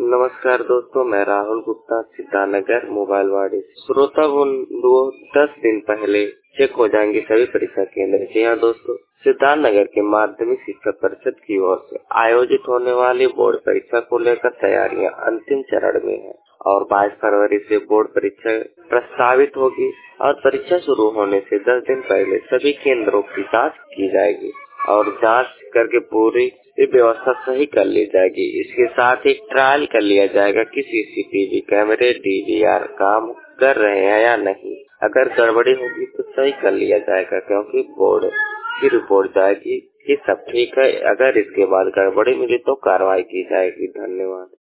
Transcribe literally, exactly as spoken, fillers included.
नमस्कार दोस्तों, मैं राहुल गुप्ता सिद्धार्थनगर मोबाइल वार्ड से। श्रोता बंधुओं, दस दिन पहले चेक हो जाएंगे सभी परीक्षा केंद्र। जी हाँ दोस्तों, सिद्धार्थनगर के माध्यमिक शिक्षा परिषद की ओर से आयोजित होने वाली बोर्ड परीक्षा को लेकर तैयारियां अंतिम चरण में है और बाईस फरवरी से बोर्ड परीक्षा प्रस्तावित होगी और परीक्षा शुरू होने से दस दिन पहले सभी केंद्रों की जाँच की जाएगी और जांच करके पूरी व्यवस्था सही कर ली जाएगी। इसके साथ ही ट्रायल कर लिया जाएगा कि सीसीटीवी कैमरे डीवीआर काम कर रहे हैं या नहीं। अगर गड़बड़ी होगी तो सही कर लिया जाएगा, क्योंकि बोर्ड की रिपोर्ट जाएगी कि सब ठीक है। अगर इसके बाद गड़बड़ी मिली तो कार्रवाई की जाएगी। धन्यवाद।